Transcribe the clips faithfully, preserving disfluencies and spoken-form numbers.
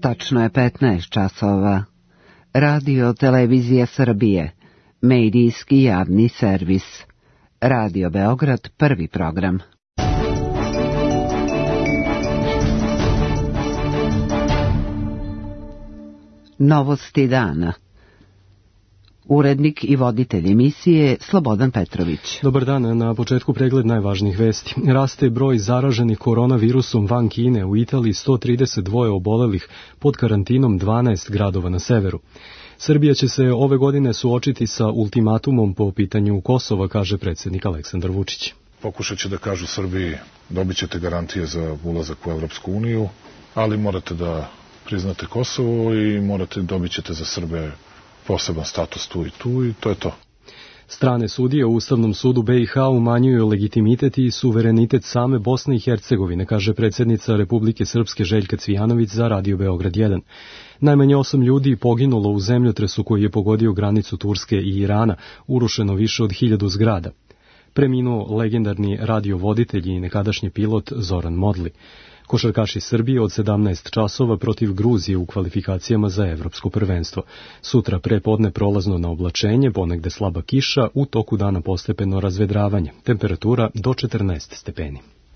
Tačno je petnaest časova. Radio Televizija Srbije, medijski javni servis. Radio Beograd, prvi program. Novosti dana. Urednik i voditelj emisije Slobodan Petrović. Dobar dan, na početku pregled najvažnijih vesti. Raste broj zaraženih koronavirusom van Kine, u Italiji sto trideset dva obolelih, pod karantinom dvanaest gradova na severu. Srbija će se ove godine suočiti sa ultimatumom po pitanju Kosova, kaže predsjednik Aleksandar Vučić. Pokušat će da kažu Srbiji, dobit ćete garantije za ulazak u Evropsku uniju, ali morate da priznate Kosovo i morate dobit ćete za Srbe poseban status tu i tu i to je to. Strane sudije u Ustavnom sudu B i H umanjuju legitimitet i suverenitet same Bosne i Hercegovine, kaže predsjednica Republike Srpske Željka Cvijanović za Radio Beograd jedan. Najmanje osam ljudi poginulo u zemljotresu koji je pogodio granicu Turske i Irana, urušeno više od hiljadu zgrada. Preminuo legendarni radiovoditelj i nekadašnji pilot Zoran Modli. Košarkaši Srbije od sedamnaest časova protiv Gruzije u kvalifikacijama za evropsko prvenstvo. Sutra prepodne prolazno na oblačenje, ponegde slaba kiša, u toku dana postepeno razvedravanje. Temperatura do četrnaest stepeni.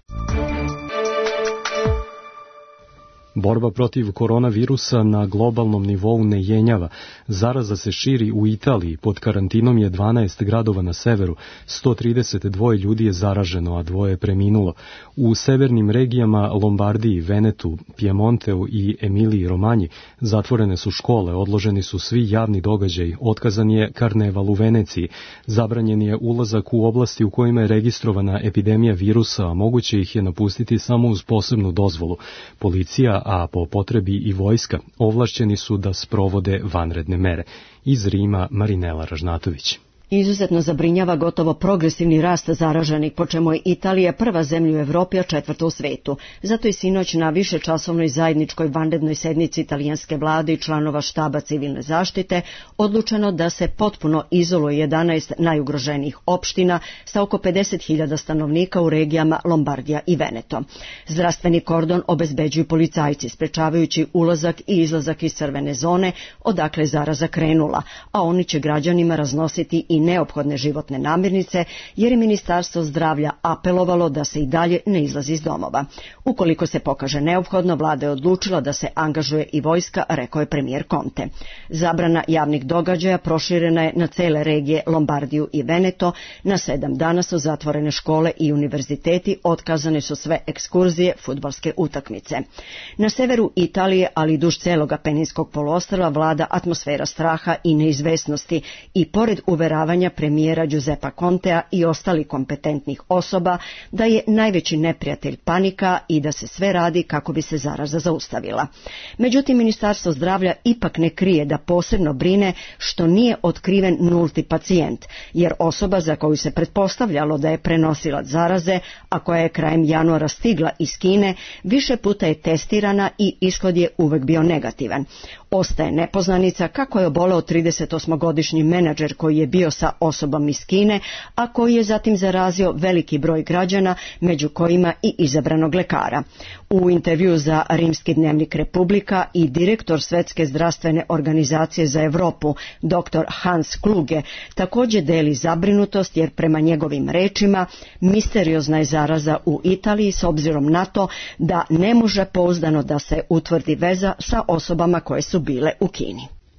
Borba protiv koronavirusa na globalnom nivou ne jenjava. Zaraza se širi u Italiji, pod karantinom je dvanaest gradova na severu, sto trideset dva ljudi je zaraženo, a dvoje je preminulo. U severnim regijama Lombardiji, Venetu, Piemonteu i Emiliji Romanji zatvorene su škole, odloženi su svi javni događaji, otkazan je karneval u Veneciji, zabranjen je ulazak u oblasti u kojima je registrovana epidemija virusa, a moguće ih je napustiti samo uz posebnu dozvolu. Policija, a po potrebi i vojska, ovlašćeni su da sprovode vanredne mere. Iz Rima Marinela Ražnatović. Izuzetno zabrinjava gotovo progresivni rast zaraženih, po čemu je Italija prva zemlja u Evropi, a četvrta u svetu. Zato je sinoć na višečasovnoj zajedničkoj vanrednoj sednici italijanske vlade i članova štaba civilne zaštite odlučeno da se potpuno izoluje jedanaest najugroženijih opština sa oko pedeset hiljada stanovnika u regijama Lombardija i Veneto. Zdravstveni kordon obezbeđuju policajci, sprečavajući ulazak i izlazak iz crvene zone, odakle je zaraza krenula, a oni će građanima raznositi i neophodne životne namirnice, jer je Ministarstvo zdravlja apelovalo da se i dalje ne izlazi iz domova. Ukoliko se pokaže neophodno, vlada je odlučila da se angažuje i vojska, rekao je premijer Conte. Zabrana javnih događaja proširena je na cele regije Lombardiju i Veneto, na sedam dana su zatvorene škole i univerziteti, otkazane su sve ekskurzije, fudbalske utakmice. Na severu Italije, ali i duž celog Apeninskog poluostrva, vlada atmosfera straha i neizvesnosti i pored uveravanja premijera Giuseppa Contea i ostalih kompetentnih osoba da je najveći neprijatelj panika i da se sve radi kako bi se zaraza zaustavila. Međutim, Ministarstvo zdravlja ipak ne krije da posebno brine što nije otkriven nulti pacijent, jer osoba za koju se pretpostavljalo da je prenosilac zaraze, a koja je krajem januara stigla iz Kine, više puta je testirana i ishod je uvek bio negativan. Ostaje nepoznanica kako je oboleo tridesetosmogodišnji menadžer koji je bio sa osobom iz Kine, a koji je zatim zarazio veliki broj građana, među kojima i izabranog lekara. U intervju za rimski dnevnik Republika i direktor Svetske zdravstvene organizacije za Evropu, doktor Hans Kluge, također deli zabrinutost jer prema njegovim rečima misteriozna je zaraza u Italiji s obzirom na to da ne može pouzdano da se utvrdi veza sa osobama koje su bile u Kini.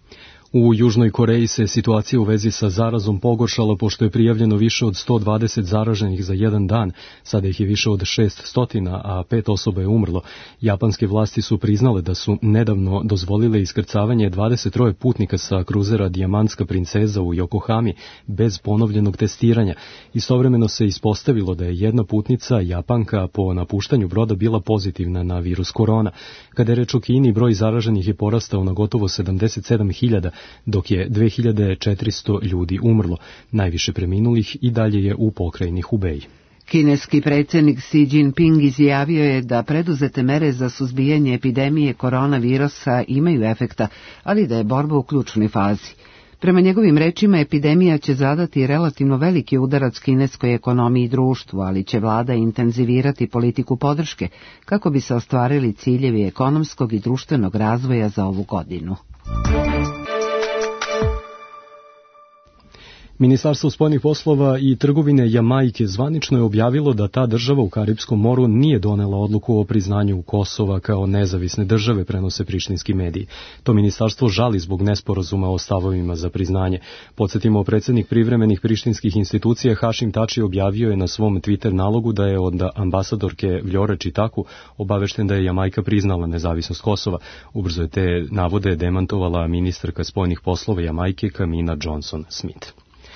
U Južnoj Koreji se situacija u vezi sa zarazom pogoršala pošto je prijavljeno više od sto dvadeset zaraženih za jedan dan, sada ih je više od šeststo, a pet osoba je umrlo. Japanske vlasti su priznale da su nedavno dozvolile iskrcavanje dvadeset tri putnika sa kruzera Dijamantska princeza u Yokohami bez ponovljenog testiranja. Istovremeno se ispostavilo da je jedna putnica, Japanka, po napuštanju broda bila pozitivna na virus korona. Kada je reč o Kini, broj zaraženih je porastao na gotovo sedamdeset sedam hiljada, dok je dve hiljade četiristo ljudi umrlo. Najviše preminulih i dalje je u pokrajini Hubei. Kineski predsjednik Xi Jinping izjavio je da preduzete mere za suzbijanje epidemije koronavirusa imaju efekta, ali da je borba u ključnoj fazi. Prema njegovim rečima, epidemija će zadati relativno veliki udarac kineskoj ekonomiji i društvu, ali će vlada intenzivirati politiku podrške kako bi se ostvarili ciljevi ekonomskog i društvenog razvoja za ovu godinu. Ministarstvo spoljnih poslova i trgovine Jamajke zvanično je objavilo da ta država u Karipskom moru nije donela odluku o priznanju Kosova kao nezavisne države, prenose prištinski mediji. To ministarstvo žali zbog nesporazuma o stavovima za priznanje. Podsjetimo, predsjednik privremenih prištinskih institucija Hašim Tači objavio je na svom Twitter nalogu da je od ambasadorke Vljore Čitaku obavešten da je Jamajka priznala nezavisnost Kosova. Ubrzo je te navode demantovala ministarka spoljnih poslova Jamajke Kamina Johnson-Smith.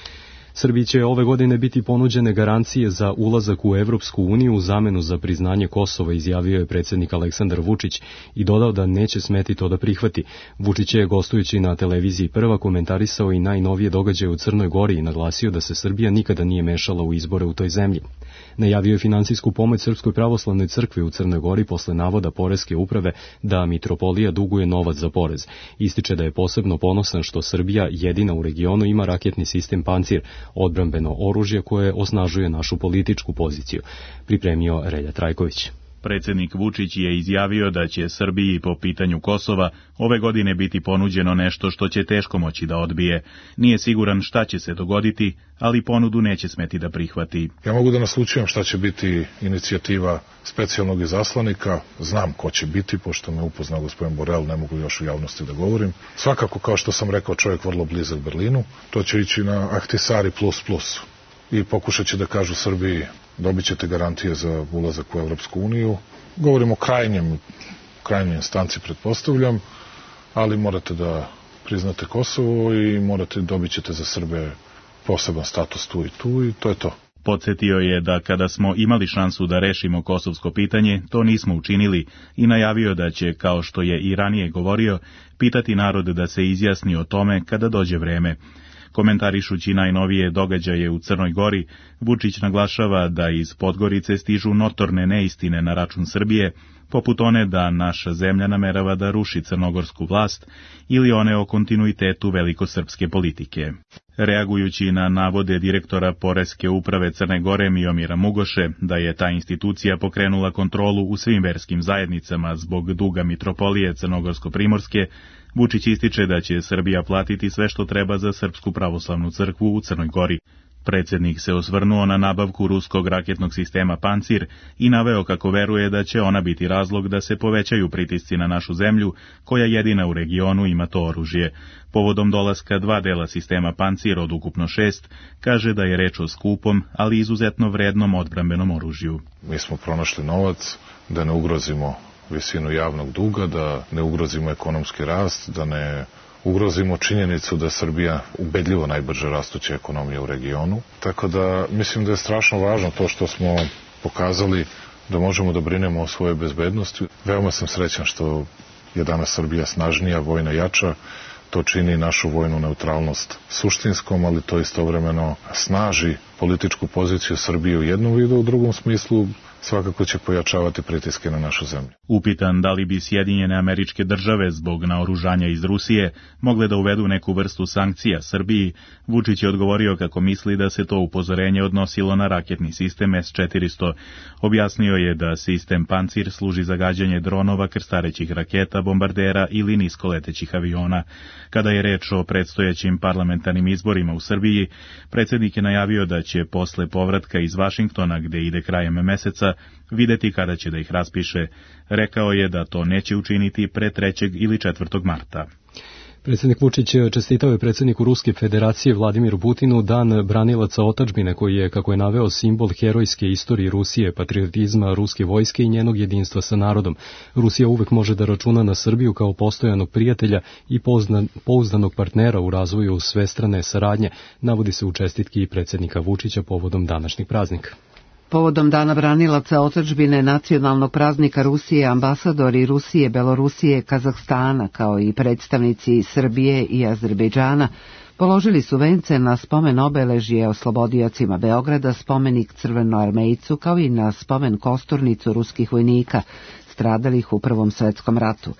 Srbiji će ove godine biti ponuđene garancije za ulazak u Evropsku uniju u zamenu za priznanje Kosova, izjavio je predsjednik Aleksandar Vučić i dodao da neće smeti to da prihvati. Vučić je, gostujući na televiziji Prva, komentarisao i najnovije događaje u Crnoj Gori i naglasio da se Srbija nikada nije mešala u izbore u toj zemlji. Najavio je finansijsku pomoć Srpskoj pravoslavnoj crkvi u Crnoj Gori posle navoda poreske uprave da mitropolija duguje novac za porez. Ističe da je posebno ponosan što Srbija, jedina u regionu, ima raketni sistem Pancir, odbrambeno oružje koje osnažuje našu političku poziciju, pripremio Relja Trajković. Predsjednik Vučić je izjavio da će Srbiji po pitanju Kosova ove godine biti ponuđeno nešto što će teško moći da odbije. Nije siguran šta će se dogoditi, ali ponudu neće smeti da prihvati. Ja mogu da naslučujem šta će biti inicijativa specijalnog izaslanika. Znam ko će biti, pošto me upoznao gospodin Borel, ne mogu još u javnosti da govorim. Svakako, kao što sam rekao, čovjek vrlo blizak Berlinu. To će ići na Ahtisari plus plus. I pokušat će da kažu Srbiji: dobit ćete garantije za ulazak u Evropsku uniju. Govorimo o krajnjem, krajnjoj instanci, pretpostavljam, ali morate da priznate Kosovo i morate, dobit ćete za Srbe poseban status tu i tu i to je to. Podsjetio je da kada smo imali šansu da rešimo kosovsko pitanje, to nismo učinili i najavio da će, kao što je i ranije govorio, pitati narod da se izjasni o tome kada dođe vreme. Komentarišući najnovije događaje u Crnoj Gori, Vučić naglašava da iz Podgorice stižu notorne neistine na račun Srbije, poput one da naša zemlja namerava da ruši crnogorsku vlast ili one o kontinuitetu velikosrpske politike. Reagujući na navode direktora Poreske uprave Crne Gore Miomira Mugoše da je ta institucija pokrenula kontrolu u svim verskim zajednicama zbog duga mitropolije Crnogorsko-Primorske, Vučić ističe da će Srbija platiti sve što treba za Srpsku pravoslavnu crkvu u Crnoj Gori. Predsjednik se osvrnuo na nabavku ruskog raketnog sistema Pancir i naveo kako veruje da će ona biti razlog da se povećaju pritisci na našu zemlju, koja jedina u regionu ima to oružje. Povodom dolaska dva dela sistema Pancir od ukupno šest, kaže da je reč o skupom, ali izuzetno vrednom odbrambenom oružju. Mi smo pronašli novac da ne ugrozimo visinu javnog duga, da ne ugrozimo ekonomski rast, da ne ugrozimo činjenicu da je Srbija ubedljivo najbrže rastuća ekonomija u regionu. Tako da mislim da je strašno važno to što smo pokazali da možemo da brinemo o svojoj bezbednosti. Veoma sam srećan što je danas Srbija snažnija, vojna jača. To čini našu vojnu neutralnost suštinskom, ali to istovremeno snaži političku poziciju Srbije u jednom vidu, u drugom smislu svakako će pojačavati pritiske na našu zemlju. Upitan da li bi Sjedinjene Američke Države zbog naoružanja iz Rusije mogle da uvedu neku vrstu sankcija Srbiji, Vučić je odgovorio kako misli da se to upozorenje odnosilo na raketni sistem S četiristo. Objasnio je da sistem Pancir služi za gađanje dronova, krstarećih raketa, bombardera ili niskoletećih aviona. Kada je reč o predstojećim parlamentarnim izborima u Srbiji, predsjednik je najavio da će posle povratka iz Vašingtona, gde ide krajem meseca, videti kada će da ih raspiše. Rekao je da to neće učiniti pre trećeg ili četvrtog marta. Predsjednik Vučić čestitao je predsjedniku Ruske federacije Vladimiru Putinu Dan branilaca otadžbine, koji je, kako je naveo, simbol herojske istorije Rusije, patriotizma ruske vojske i njenog jedinstva sa narodom. Rusija uvek može da računa na Srbiju kao postojanog prijatelja i pouzdanog partnera u razvoju svestrane saradnje, navodi se u čestitki predsjednika Vučića povodom današnjeg praznika. Povodom Dana branilaca otadžbine, nacionalnog praznika Rusije, ambasadori Rusije, Belorusije, Kazahstana, kao i predstavnici Srbije i Azerbejdžana, položili su vence na spomen obeležje oslobodiocima Beograda, spomenik Crvenoarmejcu, kao i na spomen kosturnicu ruskih vojnika, stradalih u Prvom svetskom ratu.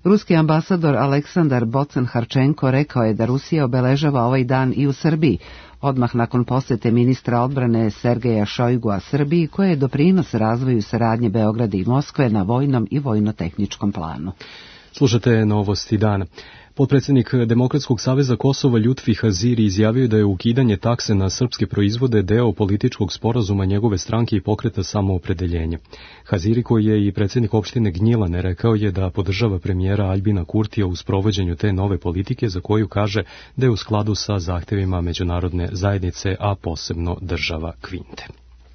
Ruski ambasador Aleksandar Bocan-Harčenko rekao je da Rusija obeležava ovaj dan i u Srbiji, odmah nakon posete ministra odbrane Sergeja Šojgua Srbiji, koje je doprinos razvoju saradnje Beograda i Moskve na vojnom i vojno-tehničkom planu. Slušate Novosti dana. Potpredsjednik Demokratskog saveza Kosova Ljutfi Haziri izjavio da je ukidanje takse na srpske proizvode deo političkog sporazuma njegove stranke i pokreta Samoopredeljenje. Haziri, koji je i predsjednik opštine Gnjilane, rekao je da podržava premijera Aljbina Kurtija u sprovođenju te nove politike, za koju kaže da je u skladu sa zahtjevima međunarodne zajednice, a posebno država Kvinte.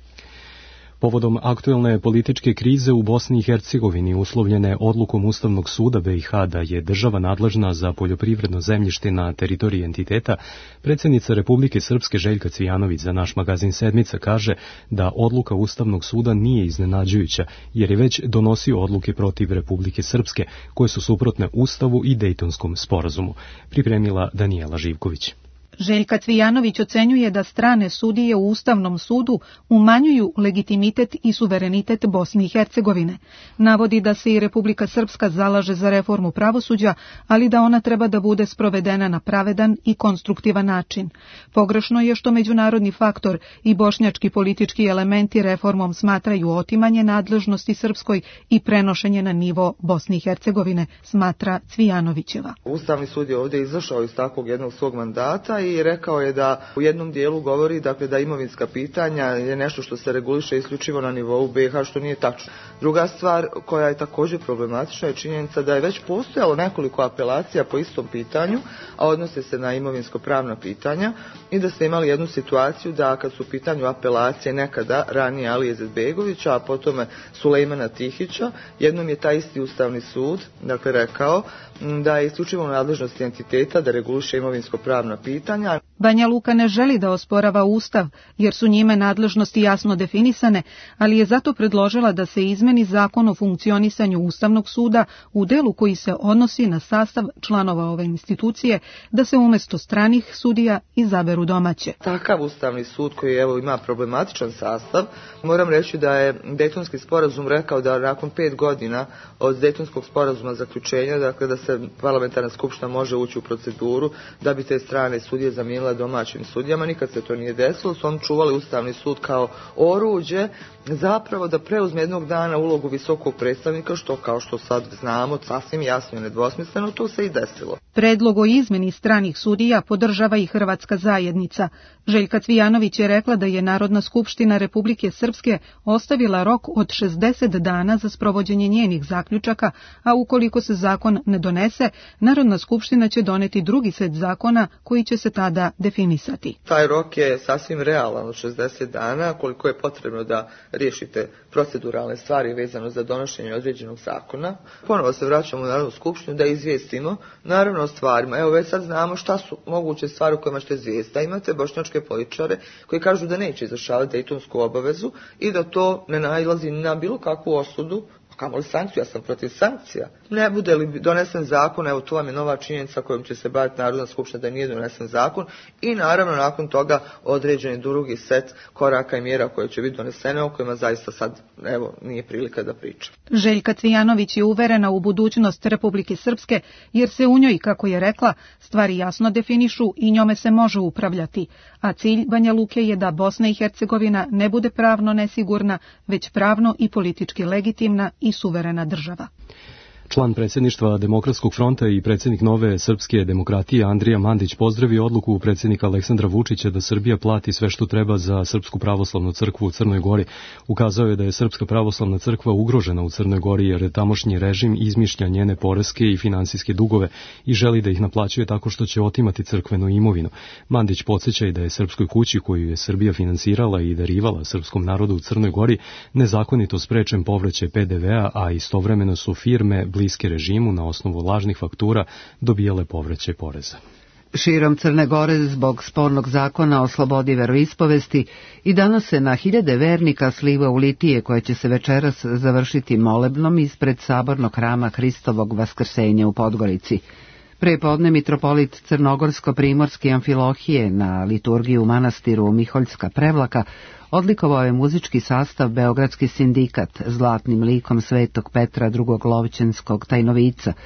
Povodom aktuelne političke krize u Bosni i Hercegovini, uslovljene odlukom Ustavnog suda B i H da je država nadležna za poljoprivredno zemljište na teritoriji entiteta, predsjednica Republike Srpske Željka Cvijanović za naš magazin Sedmica kaže da odluka Ustavnog suda nije iznenađujuća, jer je već donosio odluke protiv Republike Srpske, koje su suprotne Ustavu i Dejtonskom sporazumu. Pripremila Danijela Živković. Željka Cvijanović ocenjuje da strane sudije u Ustavnom sudu umanjuju legitimitet i suverenitet Bosne i Hercegovine. Navodi da se i Republika Srpska zalaže za reformu pravosuđa, ali da ona treba da bude sprovedena na pravedan i konstruktivan način. Pogrešno je što međunarodni faktor i bošnjački politički elementi reformom smatraju otimanje nadležnosti Srpskoj i prenošenje na nivo Bosne i Hercegovine, smatra Cvijanovićeva. Ustavni sud je ovdje izašao iz takvog jednog svog mandata i rekao je da u jednom dijelu govori dakle, da imovinska pitanja je nešto što se reguliše isključivo na nivou B i H, što nije tačno. Druga stvar koja je također problematična je činjenica da je već postojalo nekoliko apelacija po istom pitanju, a odnose se na imovinsko-pravna pitanja, i da ste imali jednu situaciju da kad su u pitanju apelacije nekada ranije Alije Izetbegovića, a potom Sulejmana Tihića, jednom je taj isti Ustavni sud dakle, rekao da je isključivo nadležnost entiteta da reguliše imovinsko-pravna pitanja. Banja Luka ne želi da osporava Ustav, jer su njime nadležnosti jasno definisane, ali je zato predložila da se izmeni zakon o funkcionisanju Ustavnog suda u delu koji se odnosi na sastav članova ove institucije, da se umjesto stranih sudija izaberu domaće. Takav Ustavni sud koji evo ima problematičan sastav, moram reći da je Dejtonski sporazum rekao da nakon pet godina od Dejtonskog sporazuma zaključenja, dakle da se parlamentarna skupština može ući u proceduru da bi te strane sudije zamijenile domaćim sudijama. Nikad se to nije desilo, su oni čuvali Ustavni sud kao oruđe zapravo da preuzme jednog dana ulogu visokog predstavnika, što kao što sad znamo sasvim jasno i nedvosmisleno, to se i desilo. Predlog o izmeni stranih sudija podržava i Hrvatska zajednica. Željka Cvijanović je rekla da je Narodna skupština Republike Srpske ostavila rok od šezdeset dana za sprovođenje njenih zaključaka, a ukoliko se zakon ne donese, Narodna skupština će doneti drugi set zakona koji će se tada definisati. Taj rok je sasvim realan od šezdeset dana, koliko je potrebno da riješite proceduralne stvari vezano za donošenje određenog zakona. Ponovo se vraćamo u Narodnu skupštinu da izvijestimo naravno o stvarima. Evo već sad znamo šta su moguće stvari u kojima ćete izvijestiti. Da imate bošnjačke političare koji kažu da neće izvršavati dejtonsku obavezu i da to ne nailazi na bilo kakvu osudu, kamoli sankciju, ja sam protiv sankcija. Ne bude li donesen zakon, evo to vam je nova činjenica kojom će se baviti Narodna skupština da nije donesen zakon, i naravno nakon toga određeni drugi set koraka i mjera koje će biti donesene, o kojima zaista sad evo nije prilika da pričam. Željka Cvijanović je uverena u budućnost Republike Srpske, jer se u njoj, kako je rekla, stvari jasno definišu i njome se može upravljati, a cilj Banja Luke je da Bosna i Hercegovina ne bude pravno nesigurna, već pravno i politički legitimna i suverena država. Član predsjedništva Demokratskog fronta i predsjednik Nove srpske demokratije Andrija Mandić pozdravio odluku predsjednika Aleksandra Vučića da Srbija plati sve što treba za Srpsku pravoslavnu crkvu u Crnoj Gori. Ukazao je da je Srpska pravoslavna crkva ugrožena u Crnoj Gori jer tamošnji režim izmišlja njene poreske i finansijske dugove i želi da ih naplaćuje tako što će otimati crkvenu imovinu. Mandić podsjeća i da je Srpskoj kući koju je Srbija finansirala i darivala srpskom narodu u Crnoj Gori nezakonito sprečen povraćaj P D V-a, a istovremeno su firme bliske režimu na osnovu lažnih faktura dobijale povraćaj poreza. Širom Crne Gore zbog spornog zakona o slobodi veroispovesti i danas se na hiljade vernika sliva u litije koje će se večeras završiti molebnom ispred sabornog hrama Hristovog vaskrsenja u Podgorici. Prepodne mitropolit Crnogorsko-primorski Amfilohije na liturgiju u manastiru Miholjska Prevlaka odlikovao je muzički sastav Beogradski sindikat zlatnim likom Svetog Petra drugog Lovćenskog Tajnovica.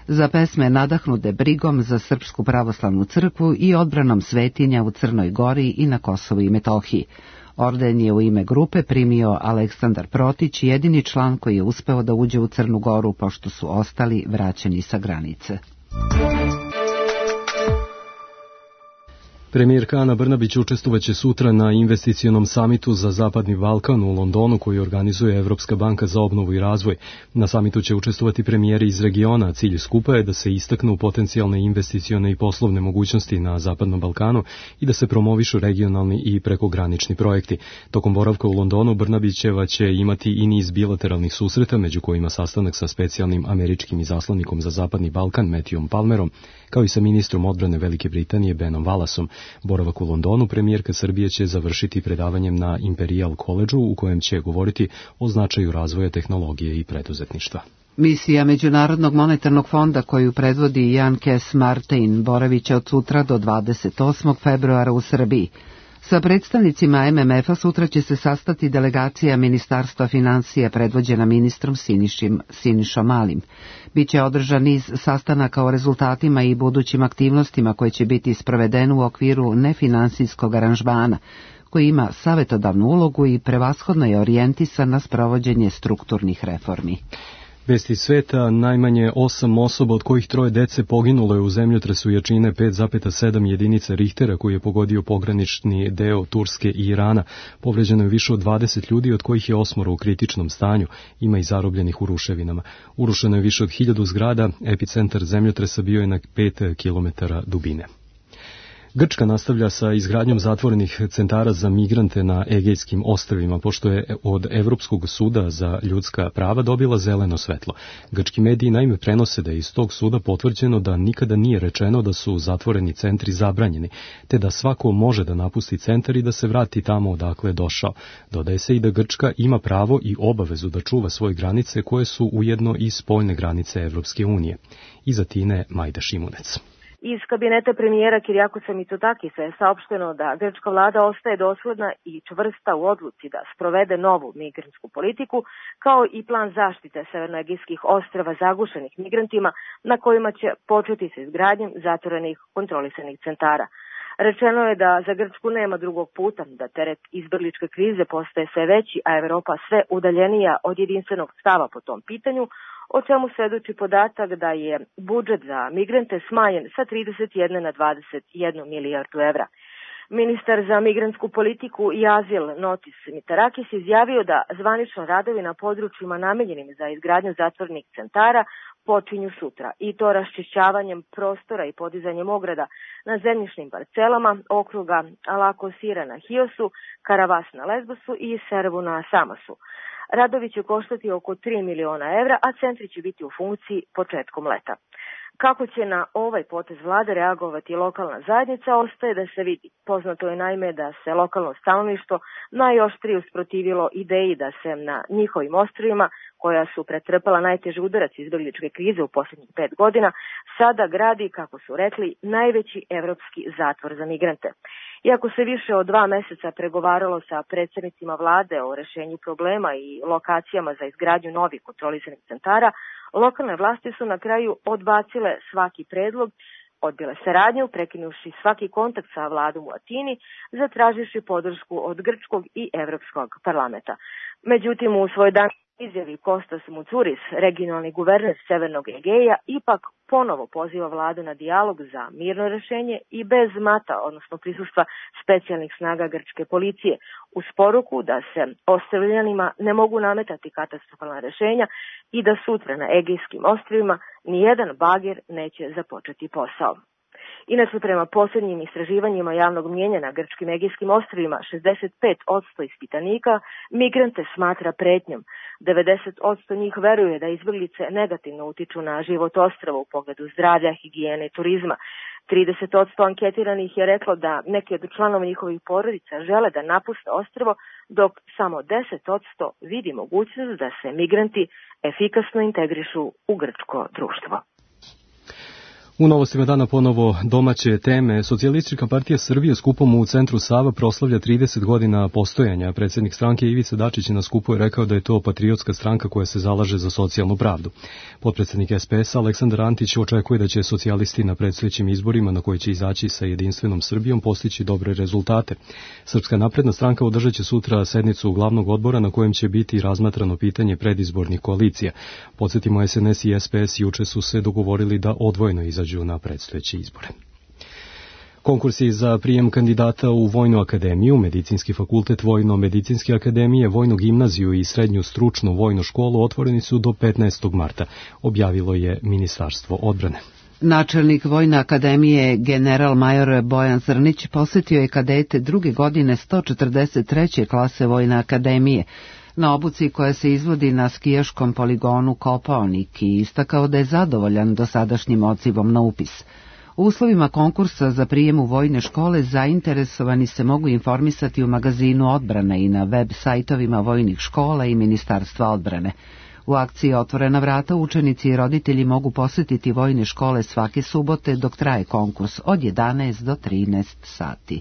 za pesme nadahnute brigom za Srpsku pravoslavnu crkvu i odbranom svetinja u Crnoj Gori i na Kosovu i Metohiji. Orden je u ime grupe primio Aleksandar Protić, jedini član koji je uspeo da uđe u Crnu Goru, pošto su ostali vraćeni sa granice. Premijerka Ana Brnabić učestvovaće sutra na investicionom samitu za Zapadni Balkan u Londonu koji organizuje Evropska banka za obnovu i razvoj. Na samitu će učestvovati premijeri iz regiona, a cilj skupa je da se istaknu potencijalne investicione i poslovne mogućnosti na Zapadnom Balkanu i da se promovišu regionalni i prekogranični projekti. Tokom boravka u Londonu Brnabićeva će imati i niz bilateralnih susreta, među kojima sastanak sa specijalnim američkim izaslanikom za Zapadni Balkan Matthewom Palmerom, kao i sa ministrom odbrane Velike Britanije Benom Wallaceom. Boravak u Londonu premijerka Srbije će završiti predavanjem na Imperial College-u u kojem će govoriti o značaju razvoja tehnologije i preduzetništva. Misija Međunarodnog monetarnog fonda koju predvodi Jan Kes Martin boravit će od sutra do dvadeset osmog februara u Srbiji. Sa predstavnicima M M F-a sutra će se sastati delegacija Ministarstva financija predvođena ministrom Sinišim, Sinišom Malim. Biće održan niz sastanaka o rezultatima i budućim aktivnostima koje će biti sprovedene u okviru nefinansijskog aranžmana, koji ima savjetodavnu ulogu i prevashodno je orijentisan na sprovođenje strukturnih reformi. Vesti sveta, najmanje osam osoba, od kojih troje dece poginulo je u zemljotresu jačine pet zarez sedam jedinica Richtera koji je pogodio pogranični deo Turske i Irana. Povređeno je više od dvadeset ljudi, od kojih je osmoro u kritičnom stanju, ima i zarobljenih u ruševinama. Urušeno je više od hiljadu zgrada, epicentar zemljotresa bio je na pet kilometara dubine. Grčka nastavlja sa izgradnjom zatvorenih centara za migrante na Egejskim ostrvima, pošto je od Evropskog suda za ljudska prava dobila zeleno svetlo. Grčki mediji naime prenose da je iz tog suda potvrđeno da nikada nije rečeno da su zatvoreni centri zabranjeni, te da svako može da napusti centar i da se vrati tamo odakle je došao. Dodaje se i da Grčka ima pravo i obavezu da čuva svoje granice koje su ujedno i spoljne granice Evropske unije. Iz Atine Majda Šimunec. Iz kabineta premijera Kirijakosa Mitsotakisa je saopšteno da grčka vlada ostaje dosledna i čvrsta u odluci da sprovede novu migrantsku politiku, kao i plan zaštite severnoegejskih ostrava zagušenih migrantima, na kojima će početi sa izgradnjom zatvorenih kontrolisanih centara. Rečeno je da za Grčku nema drugog puta, da teret izbegličke krize postaje sve veći, a Evropa sve udaljenija od jedinstvenog stava po tom pitanju, o čemu svedoči podatak da je budžet za migrante smanjen sa trideset jedne na dvadeset jednu milijardu evra. Ministar za migrantsku politiku i azil Notis Mitarakis izjavio da zvanično radovi na područjima namenjenim za izgradnju zatvornih centara počinju sutra, i to raščišćavanjem prostora i podizanjem ograda na zemljišnim parcelama okruga Alakosira na Hiosu, Karavas na Lesbosu i Servu na Samasu. Radovi će koštati oko tri miliona evra, a centri će biti u funkciji početkom leta. Kako će na ovaj potez vlade reagovati lokalna zajednica, ostaje da se vidi. Poznato je naime da se lokalno stanovništvo najoštrije usprotivilo ideji da se na njihovim ostrvima, koja su pretrpala najteži udarac izbegličke krize u posljednjih pet godina, sada gradi, kako su rekli, najveći evropski zatvor za migrante. Iako se više od dva meseca pregovaralo sa predsjednicima vlade o rešenju problema i lokacijama za izgradnju novih kontrolisanih centara, lokalne vlasti su na kraju odbacile svaki predlog, odbile saradnju, prekinuši svaki kontakt sa vladom u Atini, zatraživši podršku od grčkog i evropskog parlamenta. Međutim, u svoj dan izjavi Kostas Mucuris, regionalni guverner Severnog Egeja, ipak ponovo poziva vladu na dijalog za mirno rešenje i bez mata, odnosno prisustva specijalnih snaga grčke policije, uz poruku da se ostrvljanima ne mogu nametati katastrofalna rešenja i da sutra na Egejskim ostrvima nijedan bager neće započeti posao. Inače, prema posljednjim istraživanjima javnog mnijenja na grčkim Egejskim ostrvima, šezdeset pet posto ispitanika migrante smatra pretnjom. devedeset posto njih veruje da izbeglice negativno utiču na život ostrva u pogledu zdravlja, higijene i turizma. trideset posto anketiranih je reklo da neki od članova njihovih porodica žele da napuste ostrvo, dok samo deset posto vidi mogućnost da se migranti efikasno integrišu u grčko društvo. U novostima dana ponovo domaće teme. Socijalistička partija Srbije skupom u centru Sava proslavlja trideset godina postojanja. Predsjednik stranke Ivica Dačić na skupu je rekao da je to patriotska stranka koja se zalaže za socijalnu pravdu. Potpredsjednik S P S Aleksandar Antić očekuje da će socijalisti na predstojećim izborima na koje će izaći sa jedinstvenom Srbijom postići dobre rezultate. Srpska napredna stranka održat će sutra sednicu glavnog odbora na kojem će biti razmatrano pitanje predizbornih koalicija. Podsjetimo, S N S i S P S juče su se dogovorili da odvojeno izađu na predstojeće izbore. Konkursi za prijem kandidata u Vojnu akademiju, Medicinski fakultet Vojno-medicinske akademije, Vojnu gimnaziju i Srednju stručnu vojnu školu otvoreni su do petnaestog marta, objavilo je Ministarstvo odbrane. Načelnik Vojne akademije general major Bojan Zrnić posjetio je kadete druge godine sto četrdeset treće klase Vojne akademije na obuci koja se izvodi na skijaškom poligonu Kopaonik i istakao da je zadovoljan dosadašnjim odzivom na upis. U uslovima konkursa za prijem u vojne škole zainteresovani se mogu informisati u magazinu odbrane i na web sajtovima vojnih škola i Ministarstva odbrane. U akciji Otvorena vrata učenici i roditelji mogu posjetiti vojne škole svake subote dok traje konkurs od jedanaest do trinaest sati.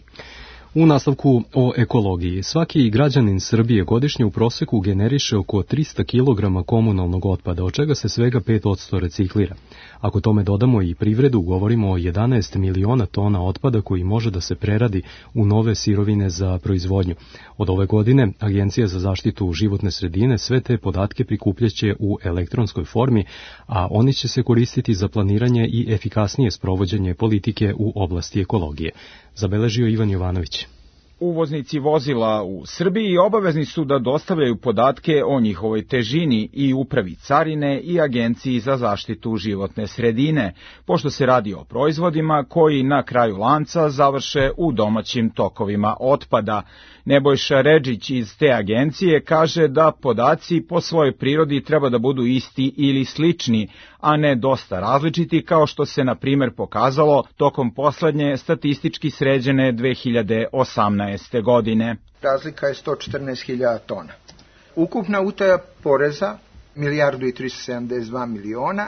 U nastavku o ekologiji. Svaki građanin Srbije godišnje u proseku generiše oko trista kilograma komunalnog otpada, od čega se svega pet posto reciklira. Ako tome dodamo i privredu, govorimo o jedanaest miliona tona otpada koji može da se preradi u nove sirovine za proizvodnju. Od ove godine Agencija za zaštitu životne sredine sve te podatke prikupljaće u elektronskoj formi, a oni će se koristiti za planiranje i efikasnije sprovođenje politike u oblasti ekologije. Zabeležio Ivan Jovanović. Uvoznici vozila u Srbiji obavezni su da dostavljaju podatke o njihovoj težini i upravi carine i Agenciji za zaštitu životne sredine, pošto se radi o proizvodima koji na kraju lanca završe u domaćim tokovima otpada. Nebojša Redžić iz te agencije kaže da podaci po svojoj prirodi treba da budu isti ili slični, a ne dosta različiti, kao što se na primjer pokazalo tokom poslednje statistički sređene dve hiljade osamnaeste. godine. Razlika je sto četrnaest hiljada tona. Ukupna utaja poreza milijardu i tristo sedamdeset dva miliona,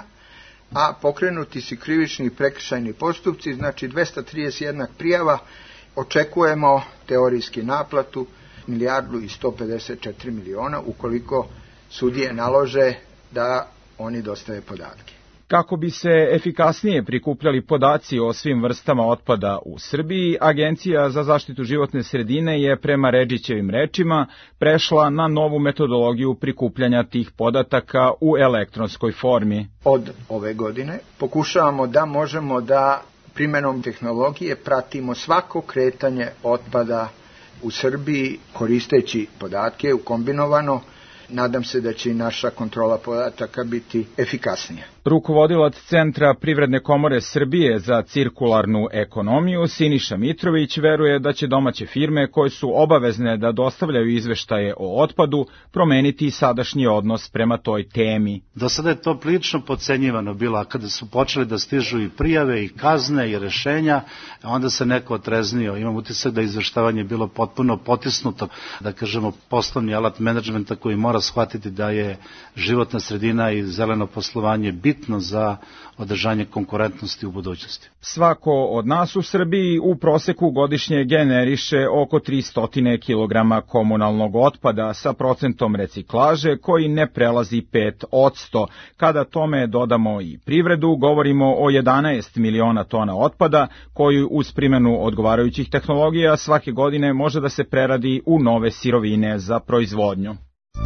a pokrenuti su krivični i prekršajni postupci, znači dvesta trideset jedna prijava, očekujemo teorijski naplatu milijardu i sto pedeset četiri miliona ukoliko sudije nalože da oni dostave podatke. Kako bi se efikasnije prikupljali podaci o svim vrstama otpada u Srbiji, Agencija za zaštitu životne sredine je prema Redžićevim rečima prešla na novu metodologiju prikupljanja tih podataka u elektronskoj formi. Od ove godine pokušavamo da možemo da primenom tehnologije pratimo svako kretanje otpada u Srbiji koristeći podatke ukombinovano. Nadam se da će i naša kontrola podataka biti efikasnija. Rukovodilac Centra Privredne komore Srbije za cirkularnu ekonomiju Siniša Mitrović veruje da će domaće firme koje su obavezne da dostavljaju izveštaje o otpadu promeniti sadašnji odnos prema toj temi. Do sada je to prilično podcenjivano bilo, a kada su počeli da stižu i prijave i kazne i rešenja, onda se neko otreznio. Imam utisak da izveštavanje bilo potpuno potisnuto, da kažemo poslovni alat menadžmenta koji mora shvatiti da je životna sredina i zeleno poslovanje bitno za održanje konkurentnosti u budućnosti. Svako od nas u Srbiji u proseku godišnje generiše oko tristo kilograma komunalnog otpada sa procentom reciklaže koji ne prelazi pet posto. Kada tome dodamo i privredu, govorimo o jedanaest miliona tona otpada koji uz primjenu odgovarajućih tehnologija svake godine može da se preradi u nove sirovine za proizvodnju.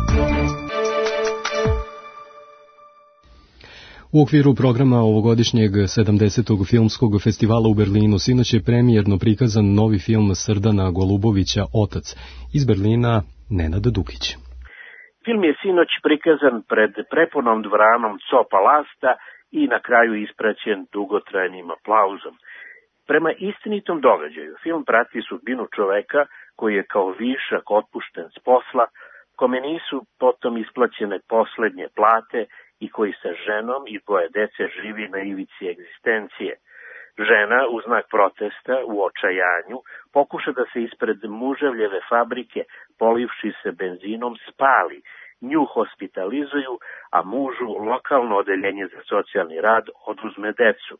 U okviru programa ovogodišnjeg sedamdesetog filmskog festivala u Berlinu sinoć je premijerno prikazan novi film Srdana Golubovića Otac. Iz Berlina Nenad Dukić. Film je sinoć prikazan pred prepunom dvoranom Copalasta i na kraju ispraćen dugotrajnim aplauzom. Prema istinitom događaju, film prati sudbinu čoveka koji je kao višak otpušten s posla, kome nisu potom isplaćene poslednje plate i koji sa ženom i dvoje dece živi na ivici egzistencije. Žena, u znak protesta, u očajanju, pokuša da se ispred muževljeve fabrike, polivši se benzinom, spali, nju hospitalizuju, a mužu lokalno odeljenje za socijalni rad oduzme decu.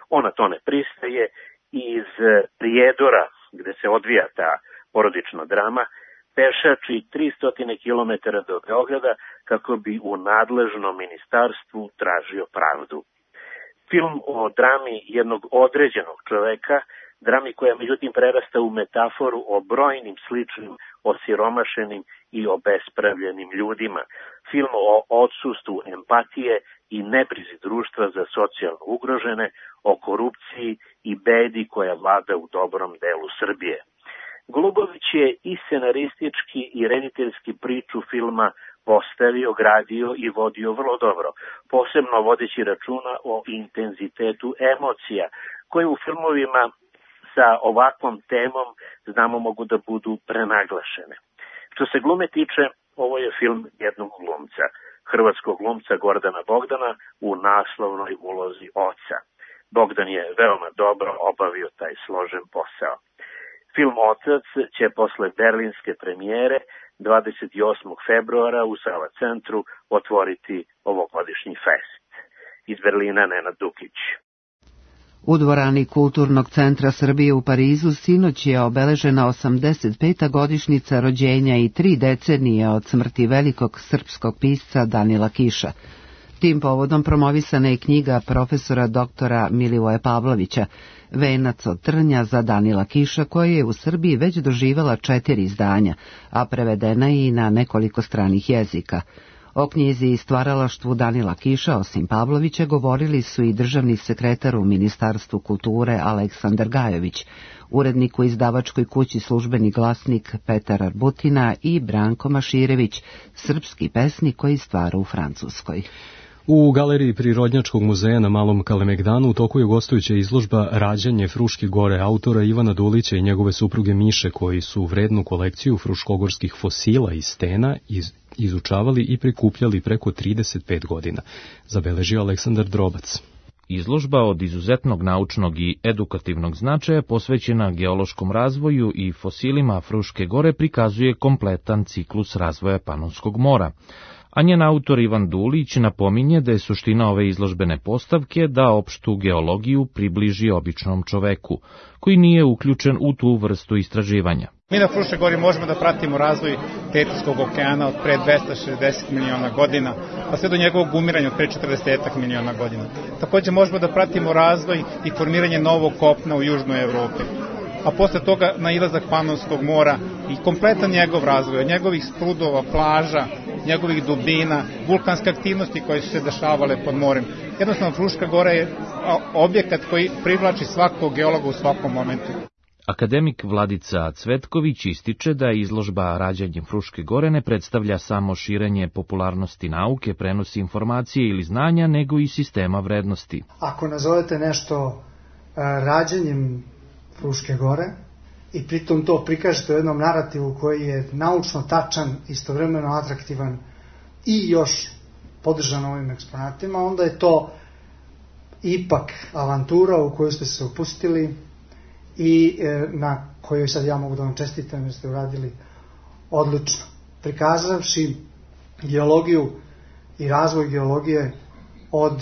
Ona to ne pristaje i iz Prijedora, gde se odvija ta porodična drama, pešači tristo kilometara do Beograda kako bi u nadležnom ministarstvu tražio pravdu. Film o drami jednog određenog čoveka, drami koja međutim prerasta u metaforu o brojnim sličnim osiromašenim i obespravljenim ljudima. Film o odsustvu empatije i nebrizi društva za socijalno ugrožene, o korupciji i bedi koja vlada u dobrom delu Srbije. Golubović je i scenaristički i rediteljski priču filma postavio, gradio i vodio vrlo dobro, posebno vodeći računa o intenzitetu emocija, koje u filmovima sa ovakvom temom znamo mogu da budu prenaglašene. Što se glume tiče, ovo je film jednog glumca, hrvatskog glumca Gordana Bogdana u naslovnoj ulozi oca. Bogdan je veoma dobro obavio taj složen posao. Film Otac će posle berlinske premijere dvadeset osmog februara u Sava centru otvoriti ovogodišnji fest. Iz Berlina Nenad Dukić. U dvorani Kulturnog centra Srbije u Parizu sinoć je obeležena osamdeset peta godišnjica rođenja i tri decenije od smrti velikog srpskog pisca Danila Kiša. Tim povodom promovisana je knjiga profesora doktora Milivoja Pavlovića, Venac od trnja za Danila Kiša, koja je u Srbiji već doživela četiri izdanja, a prevedena je i na nekoliko stranih jezika. O knjizi i stvaralaštvu Danila Kiša, osim Pavlovića, govorili su i državni sekretar u Ministarstvu kulture Aleksandar Gajović, urednik u izdavačkoj kući Službeni glasnik Petar Arbutina i Branko Maširević, srpski pesnik koji stvara u Francuskoj. U galeriji Prirodnjačkog muzeja na Malom Kalemegdanu u toku je gostujuća izložba Rađanje Fruške gore autora Ivana Dulića i njegove supruge Miše, koji su vrednu kolekciju fruškogorskih fosila i stena iz, izučavali i prikupljali preko trideset pet godina, zabeležio Aleksandar Drobac. Izložba od izuzetnog naučnog i edukativnog značaja posvećena geološkom razvoju i fosilima Fruške gore prikazuje kompletan ciklus razvoja Panonskog mora. A njen autor Ivan Dulić napominje da je suština ove izložbene postavke da opštu geologiju približi običnom čoveku, koji nije uključen u tu vrstu istraživanja. Mi na Fruškoj gori možemo da pratimo razvoj Tethijskog okeana od pre dvesta šezdeset miliona godina, pa sve do njegovog umiranja od pre četrdeset miliona godina. Takođe možemo da pratimo razvoj i formiranje novog kopna u južnoj Evropi, a posle toga nailazak Panonskog mora i kompletan njegov razvoj, njegovih sprudova, plaža, njegovih dubina, vulkanske aktivnosti koje su se dešavale pod morem. Jednostavno, Fruška gora je objekat koji privlači svakog geologa u svakom momentu. Akademik Vladica Cvetković ističe da izložba Rađanjem Fruške gore ne predstavlja samo širenje popularnosti nauke, prenosi informacije ili znanja, nego i sistema vrednosti. Ako nazovete nešto rađanjem Fruške gore i pritom to prikažete u jednom narativu koji je naučno tačan, istovremeno atraktivan i još podržan ovim eksponatima, onda je to ipak avantura u koju ste se upustili i na kojoj sad ja mogu da vam čestitam jer ste uradili odlično. Prikazavši geologiju i razvoj geologije od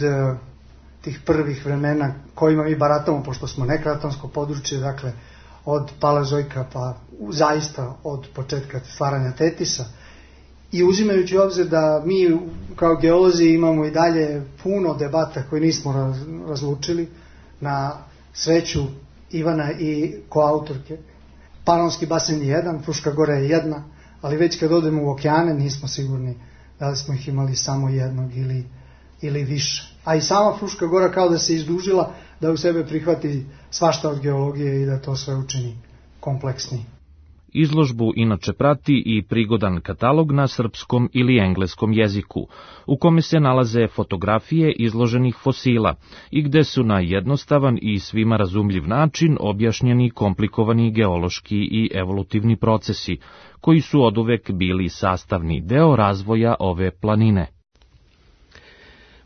tih prvih vremena kojima mi baratamo, pošto smo nekratonsko područje, dakle od Paleozojka pa zaista od početka stvaranja Tetisa, i uzimajući obzir da mi kao geolozi imamo i dalje puno debata koje nismo razlučili, na sreću Ivana i koautorke. Panonski basen je jedan, Fruška gora je jedna, ali već kad odemo u okeane nismo sigurni da li smo ih imali samo jednog ili, ili više. A i sama Fruška gora kao da se izdužila da u sebe prihvati svašta od geologije i da to sve učini kompleksniji. Izložbu inače prati i prigodan katalog na srpskom ili engleskom jeziku, u kome se nalaze fotografije izloženih fosila i gde su na jednostavan i svima razumljiv način objašnjeni komplikovani geološki i evolutivni procesi, koji su oduvek bili sastavni deo razvoja ove planine.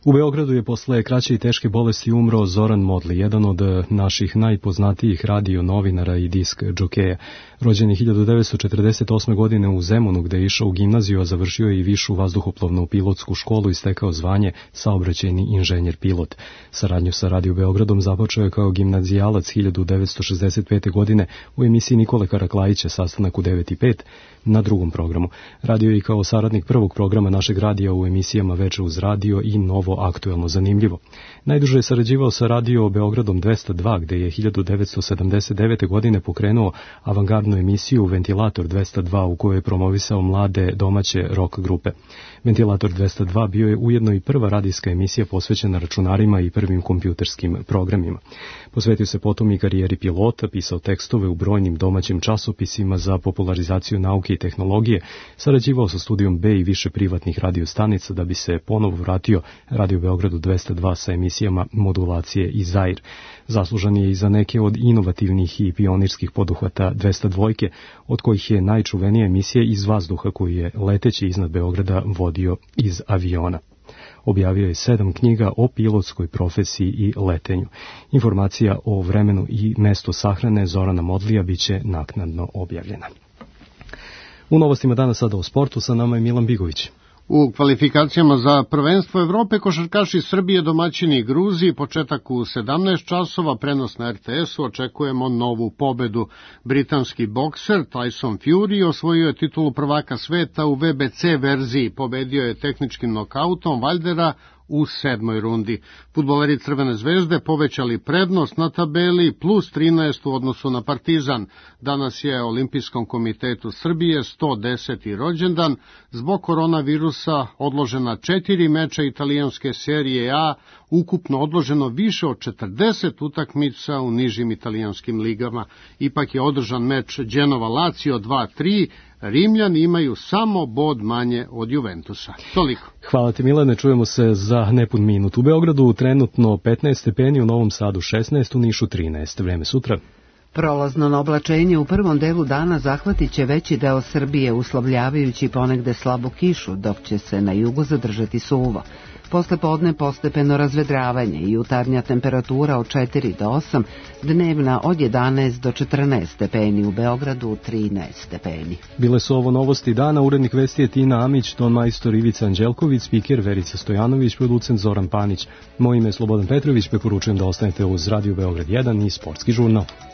U Beogradu je posle kraće i teške bolesti umro Zoran Modli, jedan od naših najpoznatijih radio novinara i disk džokeja. Rođen je hiljadu devetsto četrdeset osme. godine u Zemunu, gde je išao u gimnaziju, a završio je i višu vazduhoplovnu pilotsku školu i stekao zvanje saobraćajni inženjer pilot. Saradnju sa Radio Beogradom započeo je kao gimnazijalac hiljadu devetsto šezdeset pete. godine u emisiji Nikole Karaklajića Sastanak u devet i pet na drugom programu. Radio je i kao saradnik prvog programa našeg radija u emisijama Veče uz radio i Novo aktuelno zanimljivo. Najduže je sarađivao sa Radio Beogradom dvesta dva, gde je hiljadu devetsto sedamdeset devete. godine pokrenuo avangardnu emisiju Ventilator dvesta dva, u kojoj je promovisao mlade domaće rock grupe. Ventilator dvesta dva bio je ujedno i prva radijska emisija posvećena računarima i prvim kompjuterskim programima. Posvetio se potom i karijeri pilota, pisao tekstove u brojnim domaćim časopisima za popularizaciju nauke i tehnologije, sarađivao sa Studijom B i više privatnih radiostanica da bi se ponovo vratio Radio Beogradu dvesta dva sa emisijama Modulacije i Zair. Zaslužan je i za neke od inovativnih i pionirskih poduhvata dvesta dva, od kojih je najčuvenija emisija Iz vazduha, koju je leteći iznad Beograda vodio iz aviona. Objavio je sedam knjiga o pilotskoj profesiji i letenju. Informacija o vremenu i mestu sahrane Zorana Modlija biće naknadno objavljena. U novostima danas sada o sportu, sa nama je Milan Bigović. U kvalifikacijama za prvenstvo Evrope košarkaši Srbije domaćini Gruziji, početak u sedamnaest časova, prenos na er te esu, očekujemo novu pobedu. Britanski bokser Tyson Fury osvojio je titulu prvaka sveta u ve be ce verziji, pobedio je tehničkim nokautom Valdera u sedmoj rundi. Fudbaleri Crvene zvezde povećali prednost na tabeli plus trinaest u odnosu na Partizan. Danas je Olimpijskom komitetu Srbije sto deseti rođendan. Zbog koronavirusa odložena četiri meča italijanske serije A, ukupno odloženo više od četrdeset utakmica u nižim italijanskim ligama. Ipak je održan meč Genova-Lazio dva tri, Rimljani imaju samo bod manje od Juventusa. Toliko. Hvala ti, Milane, čujemo se za nepun minut. U Beogradu trenutno petnaest stepeni, u Novom Sadu šesnaest, u Nišu trinaest. Vreme sutra. Prolazno oblačenje u prvom delu dana zahvatit će veći deo Srbije, uslovljavajući ponegde slabu kišu, dok će se na jugu zadržati suvo. Posle podne postepeno razvedravanje i jutarnja temperatura od četiri do osam, dnevna od jedanaest do četrnaest stepeni, u Beogradu trinaest stepeni. Bile su ovo novosti dana, urednik vesti je Tina Amić, ton majstor Ivica Anđelković, spiker Verica Stojanović, producent Zoran Panić. Moje ime je Slobodan Petrović, preporučujem da ostanete uz Radio Beograd jedan i Sportski žurnal.